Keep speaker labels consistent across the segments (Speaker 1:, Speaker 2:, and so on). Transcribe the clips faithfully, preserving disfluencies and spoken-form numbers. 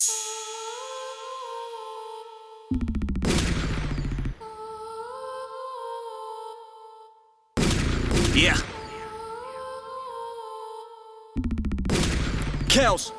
Speaker 1: Yeah. Kels.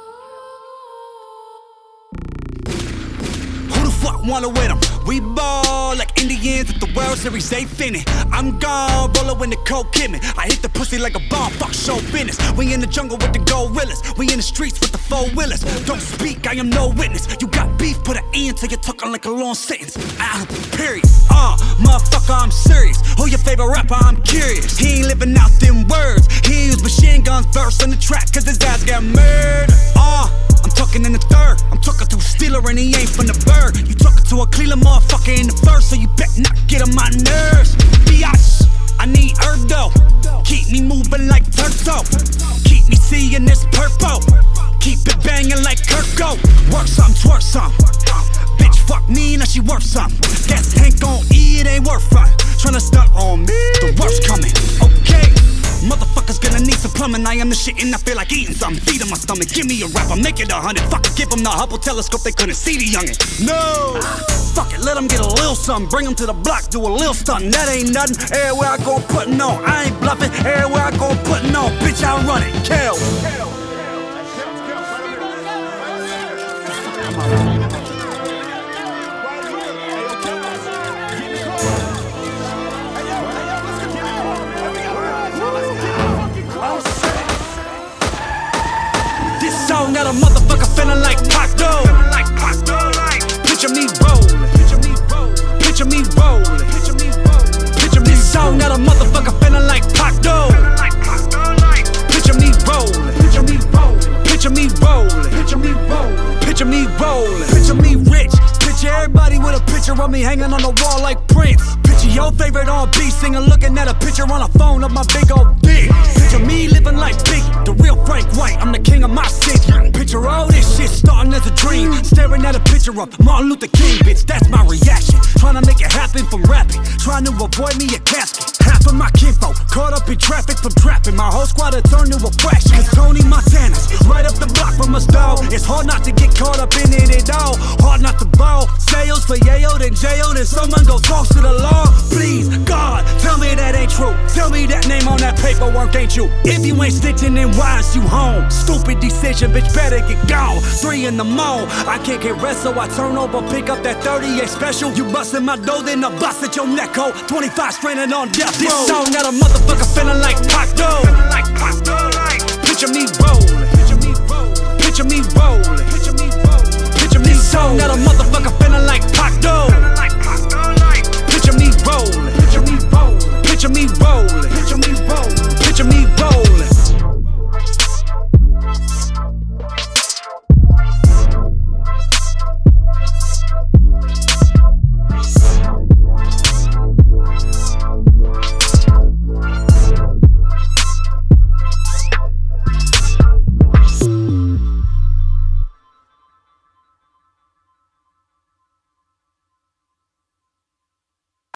Speaker 1: Who the fuck wanna win 'em? We ball like Indians at the World Series, they finna. I'm gone, rollin' when the cold hit me. I hit the pussy like a bomb, fuck show business. We in the jungle with the gorillas. We in the streets with the four-wheelers. Don't speak, I am no witness. You got beef, put an end to you talking like a long sentence. Ah, period. Uh, motherfucker, I'm serious. Who your favorite rapper? I'm curious. He ain't living out them words. He use machine guns verse on the track, cause his ass got murdered. Uh, I'm talking in the third. I'm talking to a Steeler and he ain't from the bird. You talking to a Cleveland motherfucker in the first, so you better not get on my nerves. Biatch, I need Erdo. Keep me moving like Turto. Keep me seeing this purple. Keep it banging like Kirko. Work some, twerk some. Bitch, fuck me, now she worth some. Guess Hank gon' eat, it ain't worth fun. Tryna stunt on me, the worst coming. Okay. Motherfuckers gonna need some plumbing. I am the shit and I feel like eating something. Feed in my stomach, give me a rapper, make it a hundred. Fuck it, give them the Hubble telescope, they couldn't see the youngin'. No! Fuck it, let them get a little something. Bring them to the block, do a little stunt. That ain't nothing. Everywhere I go, putting on. I ain't bluffing. Everywhere I go, putting on. Bitch, I run it. Kels. Got a motherfucker feeling like Pac though. Picture me rollin'. Picture me rollin'. Picture me. This song got a motherfucker feeling like Pac though. Picture me rollin'. Picture me rollin'. Picture me rollin'. Picture me rollin'. Picture me rollin'. Picture me rich. Picture everybody with a picture of me hanging on the wall like Prince. Picture your favorite R and B singer looking at a picture on a phone of my big old dick. Picture me living like Biggie, the real Frank White. I'm the king of my city. Picture all this shit starting as a dream. Staring at a picture of Martin Luther King, bitch, that's my reaction. Trying to make it happen from rapping. Trying to avoid me a casket. Half of my kinfolk caught up in traffic from trapping. My whole squad had turned to a fraction. Cause Tony Montana's right up the block from us, dog. It's hard not to get caught up in it at all. Hard not to ball. Sales for yayo, then jail, then someone go talk to the law. Please, God, tell me that ain't true. Tell me that name on that paperwork ain't you. If you ain't stitching, then why is you home? Stupid decision, bitch, better get gone. Three in the morning, I can't get rest, so I turn over, pick up that thirty-eight special. You bustin' my dough, then I bust at your neck hole. twenty-five stranded on death row. This song got a motherfucker feeling like Pac though. Picture me rollin'. Picture me rollin'. Picture me rollin'. Picture me